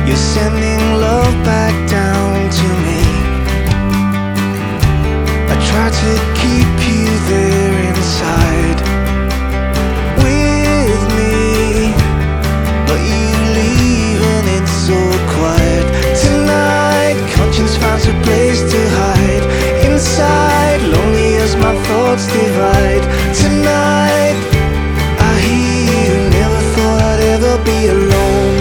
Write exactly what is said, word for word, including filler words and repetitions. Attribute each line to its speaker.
Speaker 1: You're sending love back down to me. I try to keep you there inside with me, but you leave and it's so quiet. Tonight, conscience finds a place to hide. Inside, lonely as my thoughts divide. Tonight, I hear you never thought I'd ever be alone.